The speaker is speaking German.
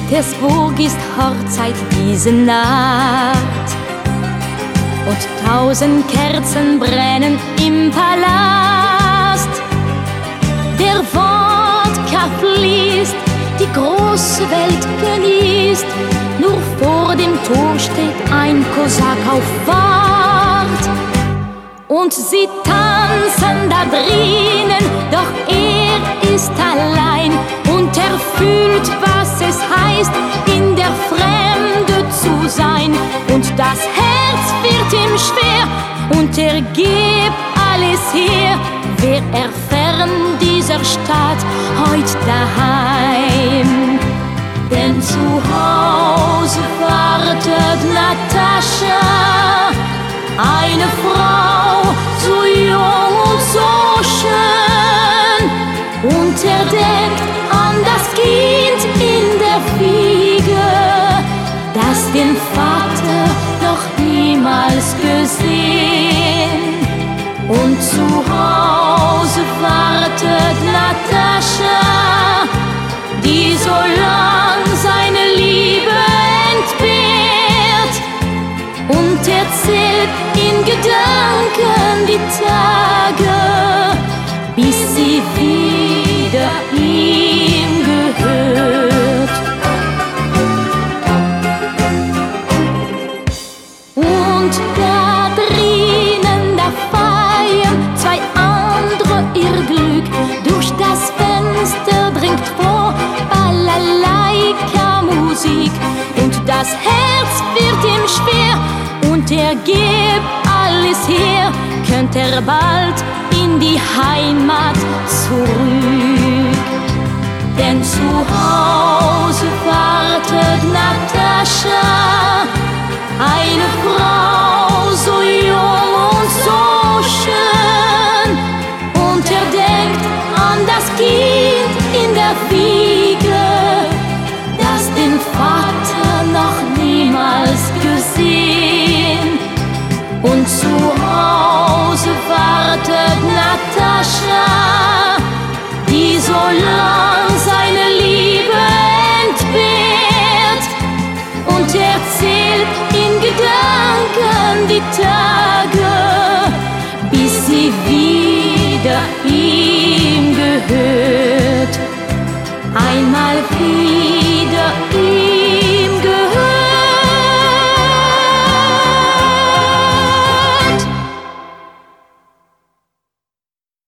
Petersburg ist Hochzeit diese Nacht und 1000 Kerzen brennen im Palast. Der Wodka fließt, die große Welt genießt, nur vor dem Tor steht ein Kosak auf Wart. Und sie tanzen da drinnen, doch er ist allein und er fühlt, was es heißt, in der Fremde zu sein. Und das Herz wird ihm schwer und er gibt alles her. Wär er fern dieser Stadt, heut daheim. Denn zu Hause wartet Natascha, eine Frau, so jung und so schön. Und er denkt an das Kind in der Wiege, das den Vater noch niemals gesehen. Und zu Hause wartet Natascha, die so lang seine Liebe entbehrt, und erzählt in Gedanken die Tage, bis sie wieder ihm gehört. Und da drinnen, da feiern zwei andere ihr Glück. Durch das Fenster dringt vor Balalaika-Musik, und das Herz wird ihm schwer und er gibt alles her. Könnt er bald in die Heimat zurück, denn zu Hause wartet Natascha, eine Frau, so jung und so schön. Und er denkt an das Kind in der Wiege, das den Vater noch niemals gesehen. Und zu Hause wartet Natascha, die so lang seine Liebe entbehrt, und erzählt in Gedanken die Tage, bis sie wieder ihm gehört.